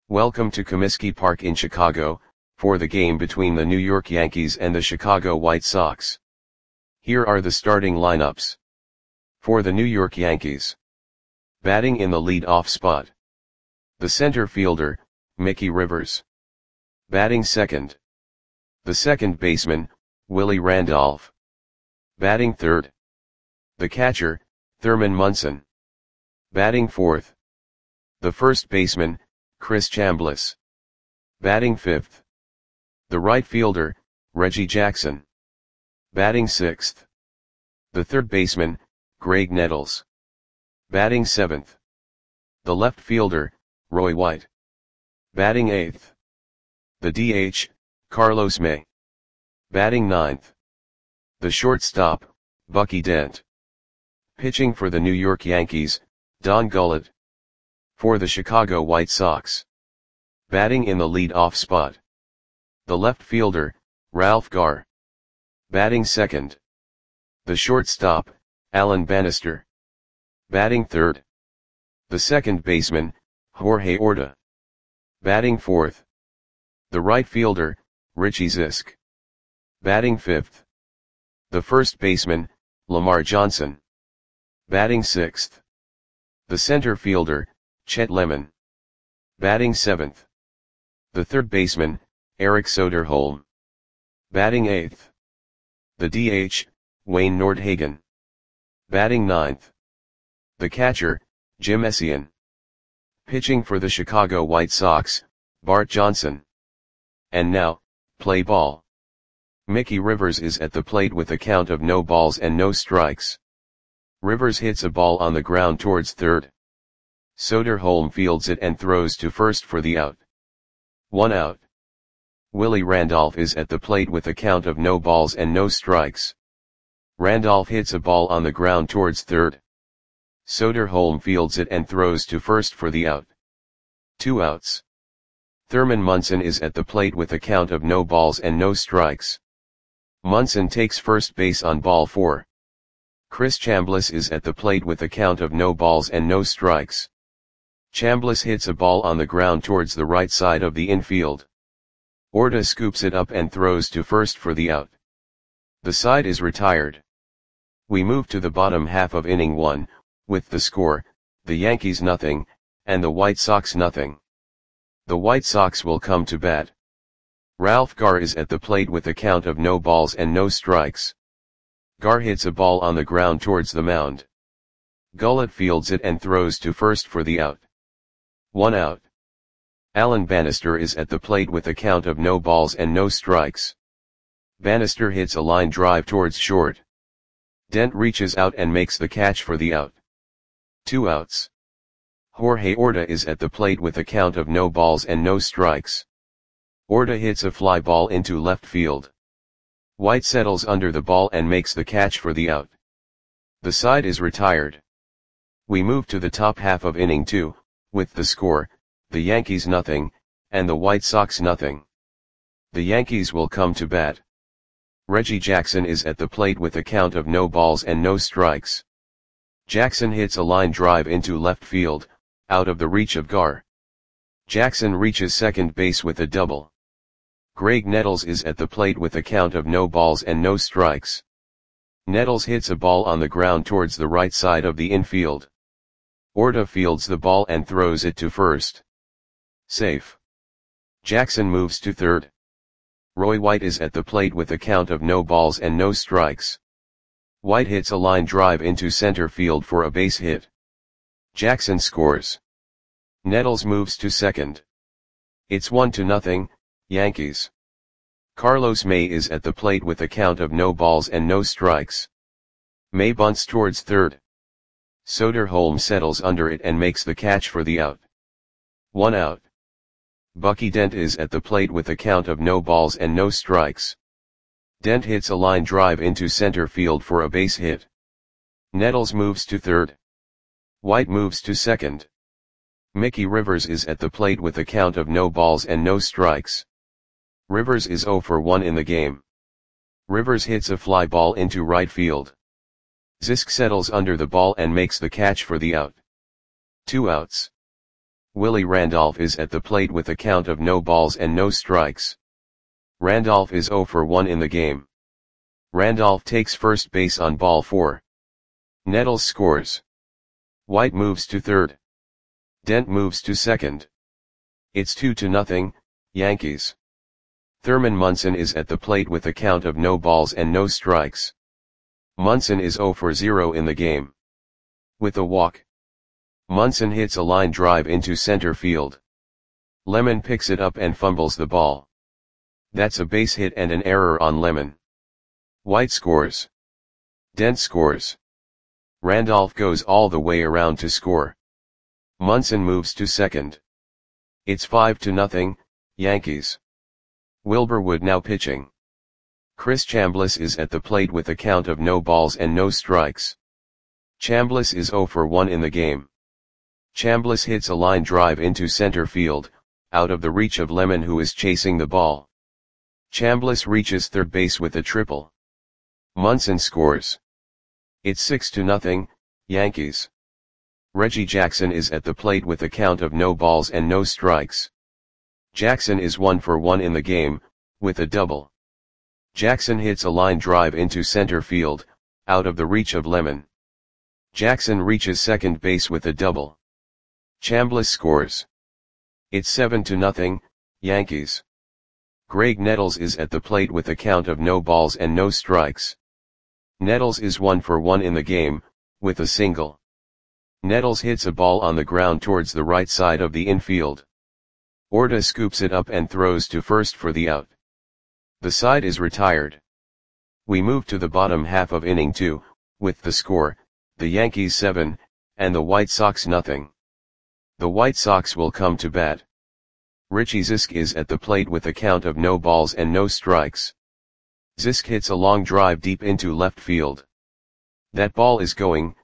Welcome to Comiskey Park in Chicago, for the game between the New York Yankees and the Chicago White Sox. Here are the starting lineups. For the New York Yankees. Batting in the lead-off spot. The center fielder, Mickey Rivers. Batting second. The second baseman, Willie Randolph. Batting third. The catcher, Thurman Munson. Batting fourth. The first baseman, Chris Chambliss. Batting fifth. The right fielder, Reggie Jackson. Batting sixth. The third baseman, Graig Nettles. Batting seventh. The left fielder, Roy White. Batting eighth. The DH, Carlos May. Batting ninth. The shortstop, Bucky Dent. Pitching for the New York Yankees, Don Gullett. For the Chicago White Sox. Batting in the lead-off spot. The left fielder, Ralph Garr. Batting second. The shortstop, Alan Bannister. Batting third. The second baseman, Jorge Orta. Batting fourth. The right fielder, Richie Zisk. Batting fifth. The first baseman, Lamar Johnson. Batting sixth. The center fielder, Chet Lemon. Batting seventh. The third baseman, Eric Soderholm. Batting eighth. The DH, Wayne Nordhagen. Batting ninth. The catcher, Jim Essien. Pitching for the Chicago White Sox, Bart Johnson. And now, play ball. Mickey Rivers is at the plate with a count of no balls and no strikes. Rivers hits a ball on the ground towards third. Soderholm fields it and throws to first for the out. 1 out. Willie Randolph is at the plate with a count of no balls and no strikes. Randolph hits a ball on the ground towards third. Soderholm fields it and throws to first for the out. 2 outs. Thurman Munson is at the plate with a count of no balls and no strikes. Munson takes first base on ball 4. Chris Chambliss is at the plate with a count of no balls and no strikes. Chambliss hits a ball on the ground towards the right side of the infield. Orta scoops it up and throws to first for the out. The side is retired. We move to the bottom half of inning 1, with the score, the Yankees nothing, and the White Sox nothing. The White Sox will come to bat. Ralph Garr is at the plate with a count of no balls and no strikes. Garr hits a ball on the ground towards the mound. Gullett fields it and throws to first for the out. 1 out. Alan Bannister is at the plate with a count of no balls and no strikes. Bannister hits a line drive towards short. Dent reaches out and makes the catch for the out. 2 outs. Jorge Orta is at the plate with a count of no balls and no strikes. Orta hits a fly ball into left field. White settles under the ball and makes the catch for the out. The side is retired. We move to the top half of inning 2, with the score, the Yankees nothing, and the White Sox nothing. The Yankees will come to bat. Reggie Jackson is at the plate with a count of no balls and no strikes. Jackson hits a line drive into left field, out of the reach of Garr. Jackson reaches second base with a double. Graig Nettles is at the plate with a count of no balls and no strikes. Nettles hits a ball on the ground towards the right side of the infield. Orta fields the ball and throws it to first. Safe. Jackson moves to third. Roy White is at the plate with a count of no balls and no strikes. White hits a line drive into center field for a base hit. Jackson scores. Nettles moves to second. It's 1-0, Yankees. Carlos May is at the plate with a count of no balls and no strikes. May bunts towards third. Soderholm settles under it and makes the catch for the out. 1 out. Bucky Dent is at the plate with a count of no balls and no strikes. Dent hits a line drive into center field for a base hit. Nettles moves to third. White moves to second. Mickey Rivers is at the plate with a count of no balls and no strikes. Rivers is 0 for 1 in the game. Rivers hits a fly ball into right field. Zisk settles under the ball and makes the catch for the out. 2 outs. Willie Randolph is at the plate with a count of no balls and no strikes. Randolph is 0 for 1 in the game. Randolph takes first base on ball 4. Nettles scores. White moves to third. Dent moves to second. It's 2-0, Yankees. Thurman Munson is at the plate with a count of no balls and no strikes. Munson is 0 for 0 in the game. With a walk, Munson hits a line drive into center field. Lemon picks it up and fumbles the ball. That's a base hit and an error on Lemon. White scores. Dent scores. Randolph goes all the way around to score. Munson moves to second. It's 5-0, Yankees. Wilbur Wood now pitching. Chris Chambliss is at the plate with a count of no balls and no strikes. Chambliss is 0 for 1 in the game. Chambliss hits a line drive into center field, out of the reach of Lemon, who is chasing the ball. Chambliss reaches third base with a triple. Munson scores. It's 6-0, Yankees. Reggie Jackson is at the plate with a count of no balls and no strikes. Jackson is 1 for 1 in the game, with a double. Jackson hits a line drive into center field, out of the reach of Lemon. Jackson reaches second base with a double. Chambliss scores. It's 7-0, Yankees. Greg Nettles is at the plate with a count of no balls and no strikes. Nettles is 1 for 1 in the game, with a single. Nettles hits a ball on the ground towards the right side of the infield. Orta scoops it up and throws to first for the out. The side is retired. We move to the bottom half of inning 2, with the score, the Yankees 7, and the White Sox nothing. The White Sox will come to bat. Richie Zisk is at the plate with a count of no balls and no strikes. Zisk hits a long drive deep into left field. That ball is gone.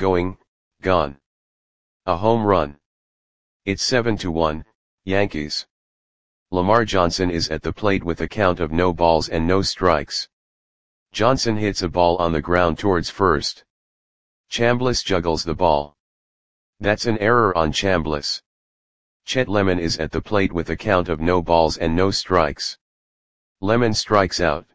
A home run. It's 7-1, Yankees. Lamar Johnson is at the plate with a count of no balls and no strikes. Johnson hits a ball on the ground towards first. Chambliss juggles the ball. That's an error on Chambliss. Chet Lemon is at the plate with a count of no balls and no strikes. Lemon strikes out.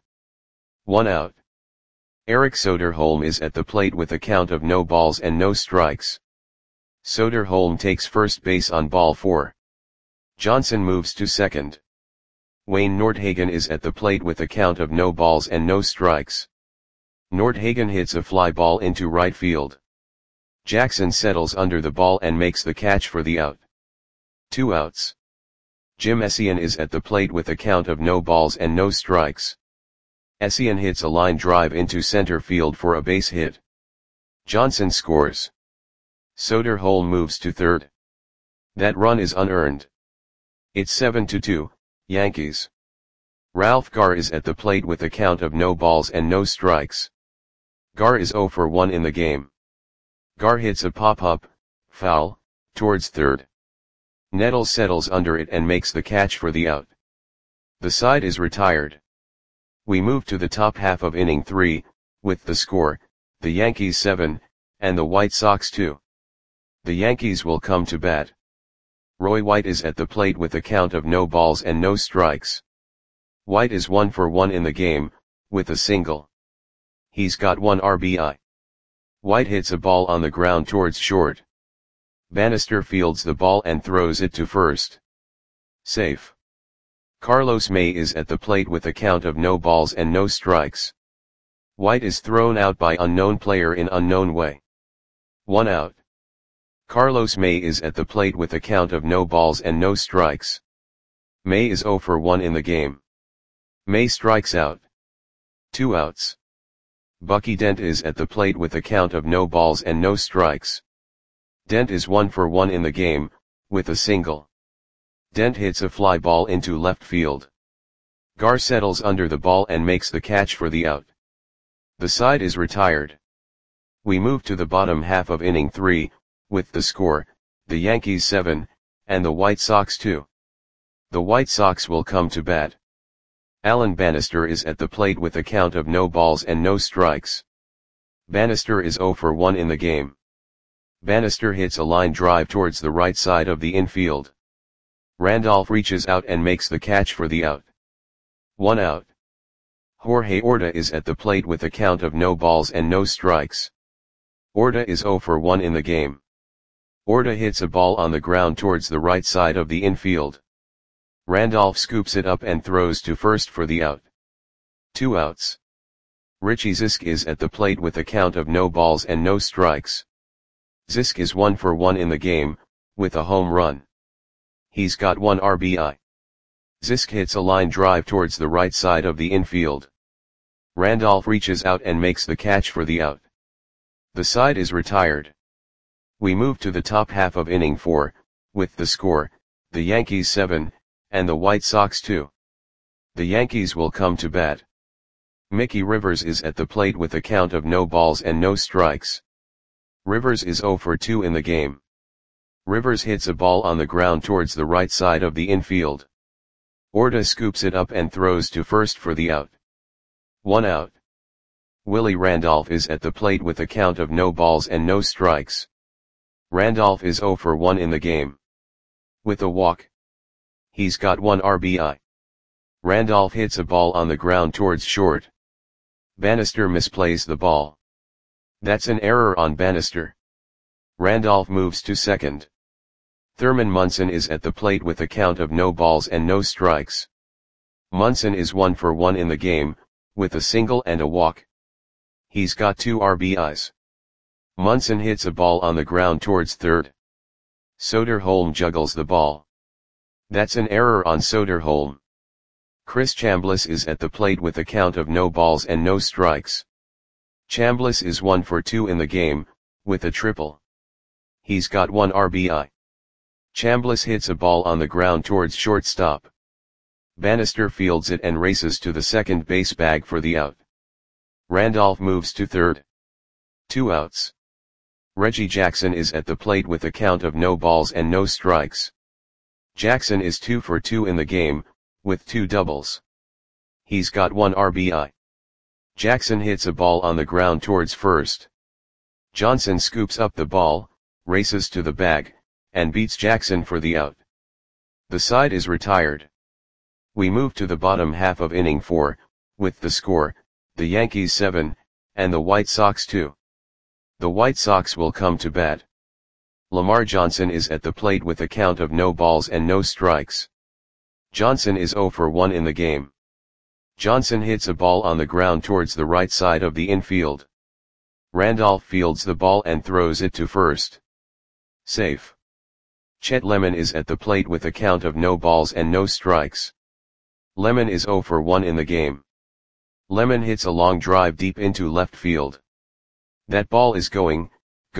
1 out. Eric Soderholm is at the plate with a count of no balls and no strikes. Soderholm takes first base on ball 4. Johnson moves to second. Wayne Nordhagen is at the plate with a count of no balls and no strikes. Nordhagen hits a fly ball into right field. Jackson settles under the ball and makes the catch for the out. 2 outs. Jim Essien is at the plate with a count of no balls and no strikes. Essien hits a line drive into center field for a base hit. Johnson scores. Soderholm moves to third. That run is unearned. It's 7-2, Yankees. Ralph Garr is at the plate with a count of no balls and no strikes. Garr is 0 for 1 in the game. Garr hits a pop-up, foul, towards third. Nettles settles under it and makes the catch for the out. The side is retired. We move to the top half of inning 3, with the score, the Yankees 7, and the White Sox 2. The Yankees will come to bat. Roy White is at the plate with a count of no balls and no strikes. White is 1 for 1 in the game, with a single. He's got 1 RBI. White hits a ball on the ground towards short. Bannister fields the ball and throws it to first. Safe. Carlos May is at the plate with a count of no balls and no strikes. White is thrown out by unknown player in unknown way. 1 out. Carlos May is at the plate with a count of no balls and no strikes. May is 0 for 1 in the game. May strikes out. 2 outs. Bucky Dent is at the plate with a count of no balls and no strikes. Dent is 1 for 1 in the game, with a single. Dent hits a fly ball into left field. Garr settles under the ball and makes the catch for the out. The side is retired. We move to the bottom half of inning 3, with the score, the Yankees 7, and the White Sox 2. The White Sox will come to bat. Alan Bannister is at the plate with a count of no balls and no strikes. Bannister is 0 for 1 in the game. Bannister hits a line drive towards the right side of the infield. Randolph reaches out and makes the catch for the out. 1 out. Jorge Orta is at the plate with a count of no balls and no strikes. Orta is 0 for 1 in the game. Orta hits a ball on the ground towards the right side of the infield. Randolph scoops it up and throws to first for the out. 2 outs. Richie Zisk is at the plate with a count of no balls and no strikes. Zisk is 1 for 1 in the game, with a home run. He's got 1 RBI. Zisk hits a line drive towards the right side of the infield. Randolph reaches out and makes the catch for the out. The side is retired. We move to the top half of inning 4, with the score, the Yankees 7, and the White Sox 2. The Yankees will come to bat. Mickey Rivers is at the plate with a count of no balls and no strikes. Rivers is 0 for 2 in the game. Rivers hits a ball on the ground towards the right side of the infield. Orta scoops it up and throws to first for the out. 1 out. Willie Randolph is at the plate with a count of no balls and no strikes. Randolph is 0 for 1 in the game. With a walk. He's got 1 RBI. Randolph hits a ball on the ground towards short. Bannister misplays the ball. That's an error on Bannister. Randolph moves to second. Thurman Munson is at the plate with a count of no balls and no strikes. Munson is 1 for 1 in the game, with a single and a walk. He's got 2 RBIs. Munson hits a ball on the ground towards third. Soderholm juggles the ball. That's an error on Soderholm. Chris Chambliss is at the plate with a count of no balls and no strikes. Chambliss is 1 for 2 in the game, with a triple. He's got 1 RBI. Chambliss hits a ball on the ground towards shortstop. Bannister fields it and races to the second base bag for the out. Randolph moves to third. 2 outs. Reggie Jackson is at the plate with a count of no balls and no strikes. Jackson is 2 for 2 in the game, with 2 doubles. He's got 1 RBI. Jackson hits a ball on the ground towards first. Johnson scoops up the ball, races to the bag, and beats Jackson for the out. The side is retired. We move to the bottom half of inning 4, with the score, the Yankees 7, and the White Sox 2. The White Sox will come to bat. Lamar Johnson is at the plate with a count of no balls and no strikes. Johnson is 0 for 1 in the game. Johnson hits a ball on the ground towards the right side of the infield. Randolph fields the ball and throws it to first. Safe. Chet Lemon is at the plate with a count of no balls and no strikes. Lemon is 0 for 1 in the game. Lemon hits a long drive deep into left field. That ball is gone.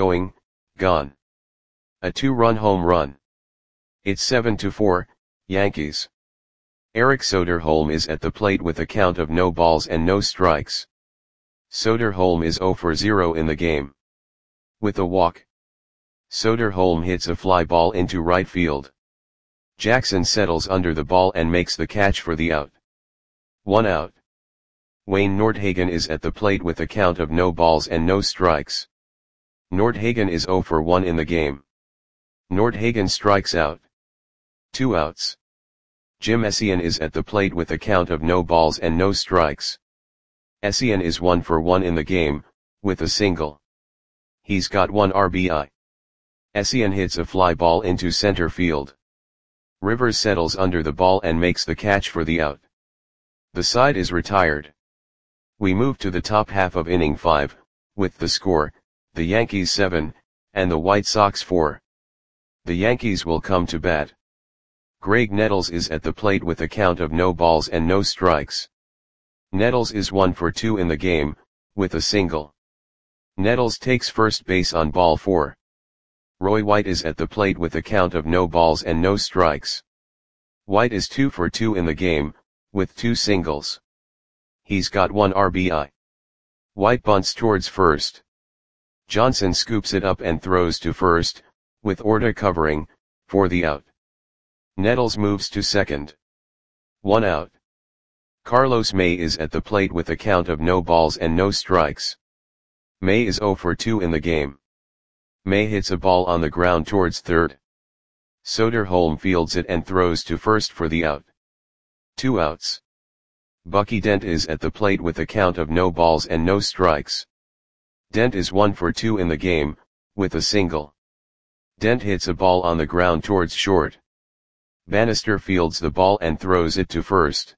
A 2-run home run. It's 7-4, Yankees. Eric Soderholm is at the plate with a count of no balls and no strikes. Soderholm is 0 for 0 in the game. With a walk. Soderholm hits a fly ball into right field. Jackson settles under the ball and makes the catch for the out. 1 out. Wayne Nordhagen is at the plate with a count of no balls and no strikes. Nordhagen is 0 for 1 in the game. Nordhagen strikes out. 2 outs. Jim Essien is at the plate with a count of no balls and no strikes. Essien is 1 for 1 in the game, with a single. He's got 1 RBI. Essien hits a fly ball into center field. Rivers settles under the ball and makes the catch for the out. The side is retired. We move to the top half of inning 5, with the score, the Yankees 7, and the White Sox 4. The Yankees will come to bat. Greg Nettles is at the plate with a count of no balls and no strikes. Nettles is 1 for 2 in the game, with a single. Nettles takes first base on ball 4. Roy White is at the plate with a count of no balls and no strikes. White is 2 for 2 in the game, with 2 singles. He's got 1 RBI. White bunts towards first. Johnson scoops it up and throws to first, with Orta covering, for the out. Nettles moves to second. 1 out. Carlos May is at the plate with a count of no balls and no strikes. May is 0 for 2 in the game. May hits a ball on the ground towards third. Soderholm fields it and throws to first for the out. 2 outs. Bucky Dent is at the plate with a count of no balls and no strikes. Dent is 1 for 2 in the game, with a single. Dent hits a ball on the ground towards short. Bannister fields the ball and throws it to first.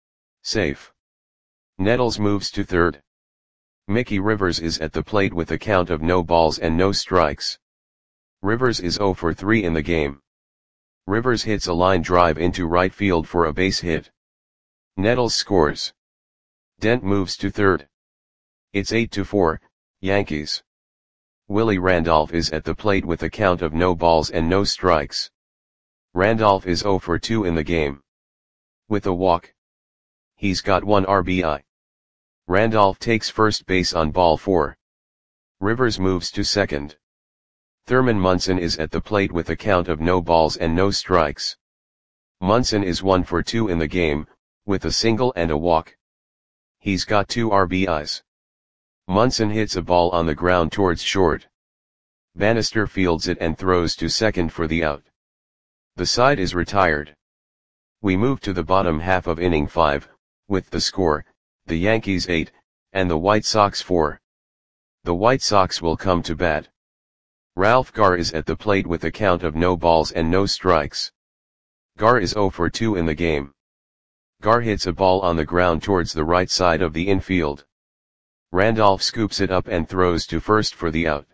Safe. Nettles moves to third. Mickey Rivers is at the plate with a count of no balls and no strikes. Rivers is 0 for 3 in the game. Rivers hits a line drive into right field for a base hit. Nettles scores. Dent moves to third. It's 8-4, Yankees. Willie Randolph is at the plate with a count of no balls and no strikes. Randolph is 0 for 2 in the game. With a walk. He's got 1 RBI. Randolph takes first base on ball 4. Rivers moves to second. Thurman Munson is at the plate with a count of no balls and no strikes. Munson is 1 for 2 in the game, with a single and a walk. He's got 2 RBIs. Munson hits a ball on the ground towards short. Bannister fields it and throws to second for the out. The side is retired. We move to the bottom half of inning 5, with the score, the Yankees 8, and the White Sox 4. The White Sox will come to bat. Ralph Garr is at the plate with a count of no balls and no strikes. Garr is 0 for 2 in the game. Garr hits a ball on the ground towards the right side of the infield. Randolph scoops it up and throws to first for the out.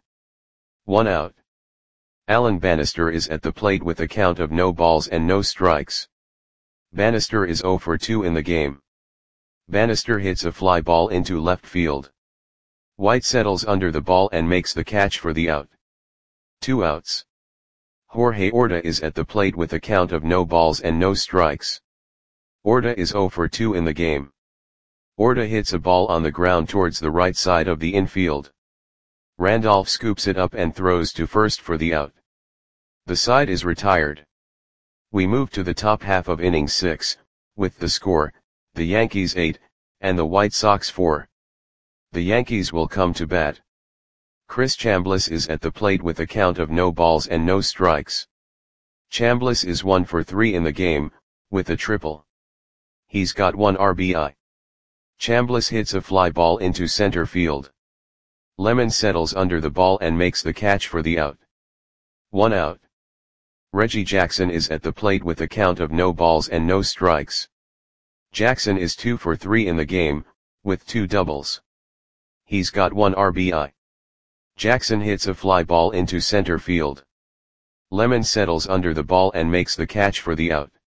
1 out. Alan Bannister is at the plate with a count of no balls and no strikes. Bannister is 0 for 2 in the game. Bannister hits a fly ball into left field. White settles under the ball and makes the catch for the out. 2 outs. Jorge Orta is at the plate with a count of no balls and no strikes. Orta is 0 for 2 in the game. Orta hits a ball on the ground towards the right side of the infield. Randolph scoops it up and throws to first for the out. The side is retired. We move to the top half of inning 6, with the score, the Yankees 8, and the White Sox 4. The Yankees will come to bat. Chris Chambliss is at the plate with a count of no balls and no strikes. Chambliss is 1 for 3 in the game, with a triple. He's got 1 RBI. Chambliss hits a fly ball into center field. Lemon settles under the ball and makes the catch for the out. 1 out. Reggie Jackson is at the plate with a count of no balls and no strikes. Jackson is 2 for 3 in the game, with 2 doubles. He's got 1 RBI. Jackson hits a fly ball into center field. Lemon settles under the ball and makes the catch for the out.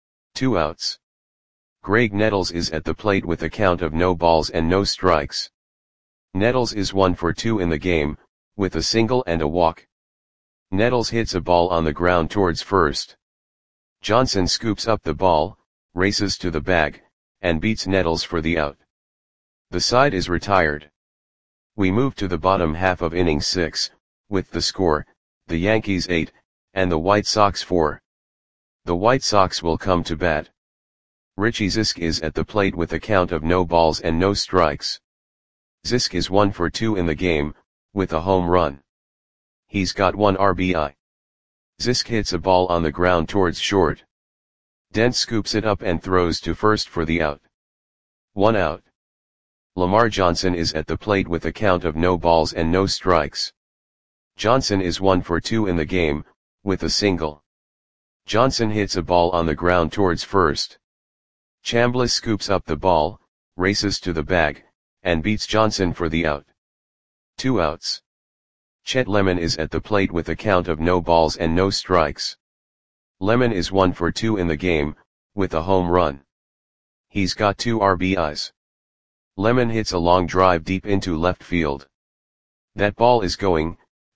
2 outs. Greg Nettles is at the plate with a count of no balls and no strikes. Nettles is 1 for 2 in the game, with a single and a walk. Nettles hits a ball on the ground towards first. Johnson scoops up the ball, races to the bag, and beats Nettles for the out. The side is retired. We move to the bottom half of inning 6, with the score, the Yankees 8, and the White Sox 4. The White Sox will come to bat. Richie Zisk is at the plate with a count of no balls and no strikes. Zisk is 1 for 2 in the game, with a home run. He's got 1 RBI. Zisk hits a ball on the ground towards short. Dent scoops it up and throws to first for the out. 1 out. Lamar Johnson is at the plate with a count of no balls and no strikes. Johnson is 1 for 2 in the game, with a single. Johnson hits a ball on the ground towards first. Chambliss scoops up the ball, races to the bag, and beats Johnson for the out. 2 outs. Chet Lemon is at the plate with a count of no balls and no strikes. Lemon is 1 for 2 in the game, with a home run. He's got 2 RBIs. Lemon hits a long drive deep into left field. That ball is gone.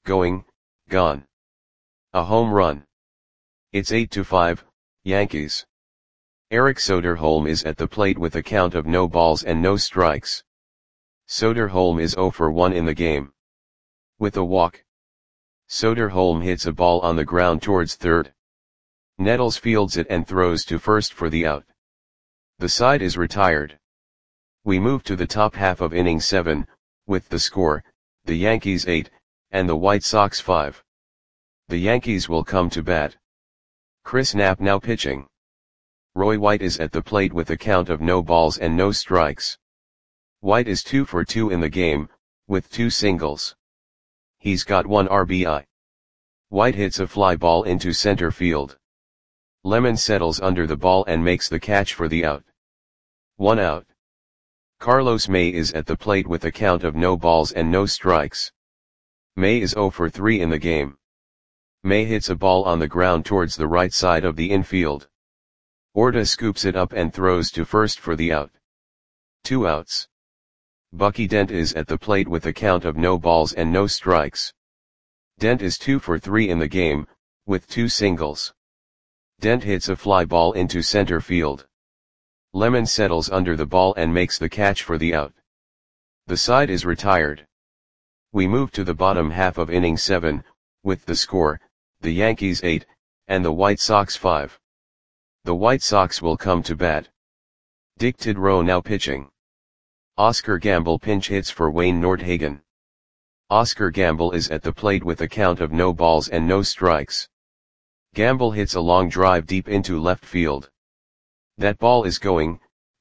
A home run. It's 8-5, Yankees. Eric Soderholm is at the plate with a count of no balls and no strikes. Soderholm is 0 for 1 in the game. With a walk. Soderholm hits a ball on the ground towards third. Nettles fields it and throws to first for the out. The side is retired. We move to the top half of inning 7, with the score, the Yankees 8, and the White Sox 5. The Yankees will come to bat. Chris Knapp now pitching. Roy White is at the plate with a count of no balls and no strikes. White is 2 for 2 in the game, with 2 singles. He's got 1 RBI. White hits a fly ball into center field. Lemon settles under the ball and makes the catch for the out. 1 out. Carlos May is at the plate with a count of no balls and no strikes. May is 0 for 3 in the game. May hits a ball on the ground towards the right side of the infield. Orta scoops it up and throws to first for the out. 2 outs. Bucky Dent is at the plate with a count of no balls and no strikes. Dent is 2 for 3 in the game, with 2 singles. Dent hits a fly ball into center field. Lemon settles under the ball and makes the catch for the out. The side is retired. We move to the bottom half of inning 7, with the score, the Yankees 8, and the White Sox 5. The White Sox will come to bat. Dick Tidrow now pitching. Oscar Gamble pinch hits for Wayne Nordhagen. Oscar Gamble is at the plate with a count of no balls and no strikes. Gamble hits a long drive deep into left field. That ball is going,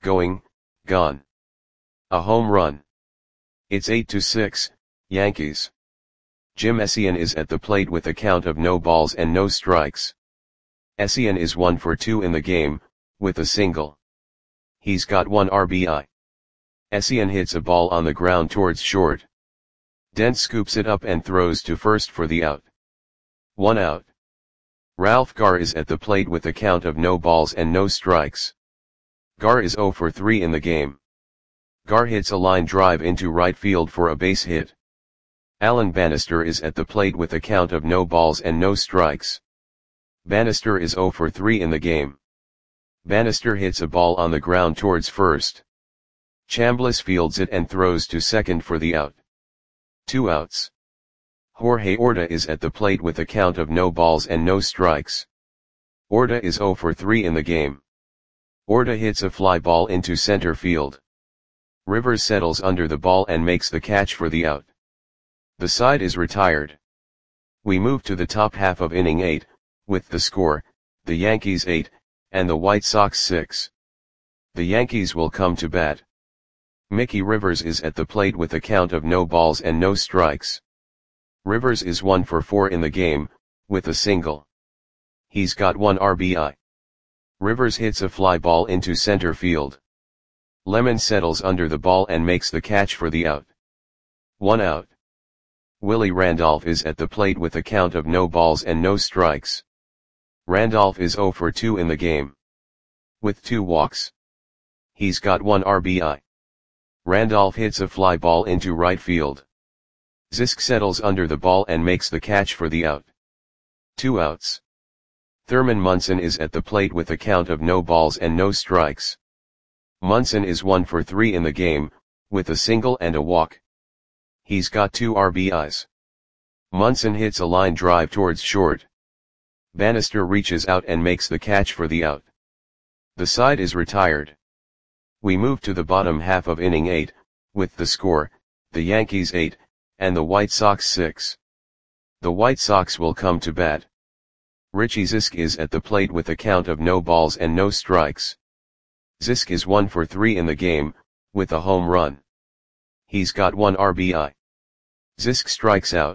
gone. A home run. It's 8-6, Yankees. Jim Essien is at the plate with a count of no balls and no strikes. Essien is 1 for 2 in the game, with a single. He's got 1 RBI. Essien hits a ball on the ground towards short. Dent scoops it up and throws to first for the out. 1 out. Ralph Garr is at the plate with a count of no balls and no strikes. Garr is 0 for 3 in the game. Garr hits a line drive into right field for a base hit. Alan Bannister is at the plate with a count of no balls and no strikes. Bannister is 0 for 3 in the game. Bannister hits a ball on the ground towards first. Chambliss fields it and throws to second for the out. 2 outs. Jorge Orta is at the plate with a count of no balls and no strikes. Orta is 0 for 3 in the game. Orta hits a fly ball into center field. Rivers settles under the ball and makes the catch for the out. The side is retired. We move to the top half of inning 8, with the score, the Yankees 8, and the White Sox 6. The Yankees will come to bat. Mickey Rivers is at the plate with a count of no balls and no strikes. Rivers is 1 for 4 in the game, with a single. He's got 1 RBI. Rivers hits a fly ball into center field. Lemon settles under the ball and makes the catch for the out. 1 out. Willie Randolph is at the plate with a count of no balls and no strikes. Randolph is 0 for 2 in the game. With 2 walks. He's got 1 RBI. Randolph hits a fly ball into right field. Zisk settles under the ball and makes the catch for the out. 2 outs. Thurman Munson is at the plate with a count of no balls and no strikes. Munson is 1 for 3 in the game, with a single and a walk. He's got 2 RBIs. Munson hits a line drive towards short. Bannister reaches out and makes the catch for the out. The side is retired. We move to the bottom half of inning 8, with the score, the Yankees 8, and the White Sox 6. The White Sox will come to bat. Richie Zisk is at the plate with a count of no balls and no strikes. Zisk is 1 for 3 in the game, with a home run. He's got 1 RBI. Zisk strikes out.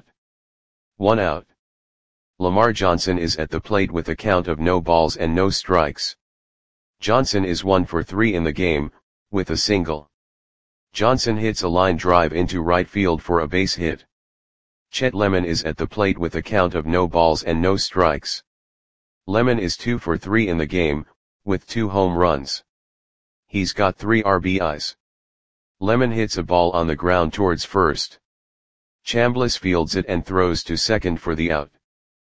1 out. Lamar Johnson is at the plate with a count of no balls and no strikes. Johnson is 1 for 3 in the game, with a single. Johnson hits a line drive into right field for a base hit. Chet Lemon is at the plate with a count of no balls and no strikes. Lemon is 2 for 3 in the game, with 2 home runs. He's got 3 RBIs. Lemon hits a ball on the ground towards first. Chambliss fields it and throws to second for the out.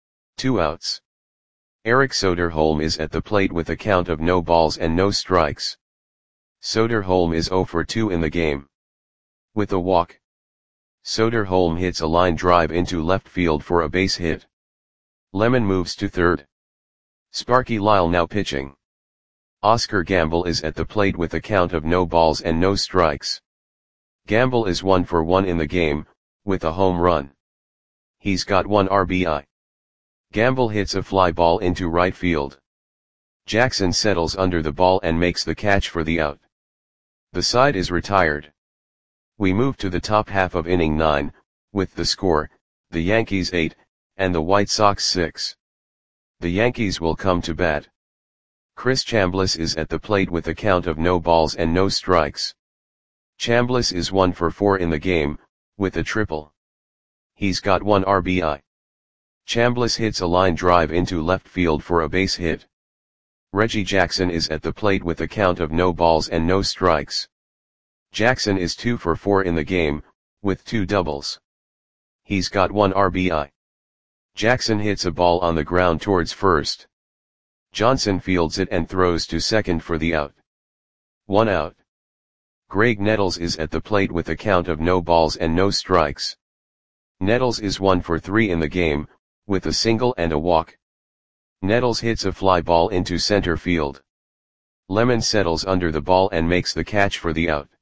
2 outs. Eric Soderholm is at the plate with a count of no balls and no strikes. Soderholm is 0 for 2 in the game. With a walk. Soderholm hits a line drive into left field for a base hit. Lemon moves to third. Sparky Lyle now pitching. Oscar Gamble is at the plate with a count of no balls and no strikes. Gamble is 1 for 1 in the game, with a home run. He's got 1 RBI. Gamble hits a fly ball into right field. Jackson settles under the ball and makes the catch for the out. The side is retired. We move to the top half of inning 9, with the score, the Yankees 8, and the White Sox 6. The Yankees will come to bat. Chris Chambliss is at the plate with a count of no balls and no strikes. Chambliss is 1 for 4 in the game, with a triple. He's got 1 RBI. Chambliss hits a line drive into left field for a base hit. Reggie Jackson is at the plate with a count of no balls and no strikes. Jackson is 2 for 4 in the game, with 2 doubles. He's got 1 RBI. Jackson hits a ball on the ground towards first. Johnson fields it and throws to second for the out. 1 out. Greg Nettles is at the plate with a count of no balls and no strikes. Nettles is 1 for 3 in the game, with a single and a walk. Nettles hits a fly ball into center field. Lemon settles under the ball and makes the catch for the out.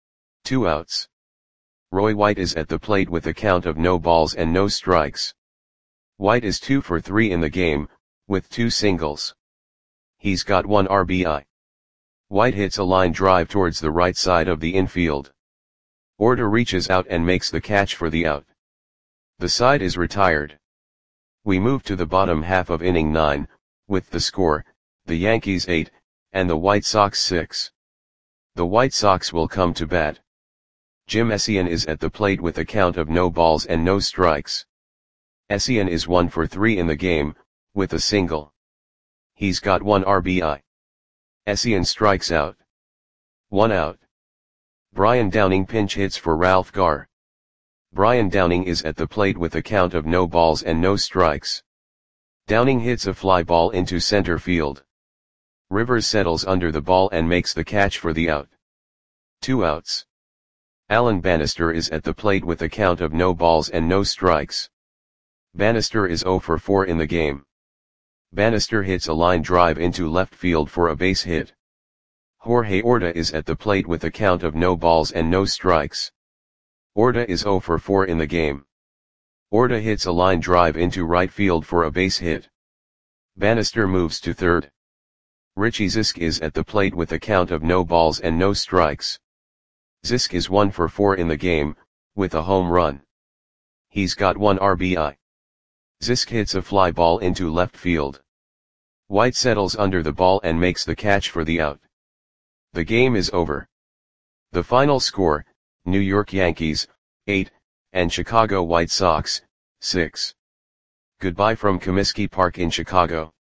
2 outs. Roy White is at the plate with a count of no balls and no strikes. White is 2 for 3 in the game, with 2 singles. He's got 1 RBI. White hits a line drive towards the right side of the infield. Orta reaches out and makes the catch for the out. The side is retired. We move to the bottom half of inning 9, with the score, the Yankees 8, and the White Sox 6. The White Sox will come to bat. Jim Essien is at the plate with a count of no balls and no strikes. Essien is 1 for 3 in the game, with a single. He's got 1 RBI. Essien strikes out. 1 out. Brian Downing pinch hits for Ralph Garr. Brian Downing is at the plate with a count of no balls and no strikes. Downing hits a fly ball into center field. Rivers settles under the ball and makes the catch for the out. 2 outs. Alan Bannister is at the plate with a count of no balls and no strikes. Bannister is 0 for 4 in the game. Bannister hits a line drive into left field for a base hit. Jorge Orta is at the plate with a count of no balls and no strikes. Orta is 0 for 4 in the game. Orta hits a line drive into right field for a base hit. Bannister moves to third. Richie Zisk is at the plate with a count of no balls and no strikes. Zisk is 1 for 4 in the game, with a home run. He's got 1 RBI. Zisk hits a fly ball into left field. White settles under the ball and makes the catch for the out. The game is over. The final score, New York Yankees, 8, and Chicago White Sox, 6. Goodbye from Comiskey Park in Chicago.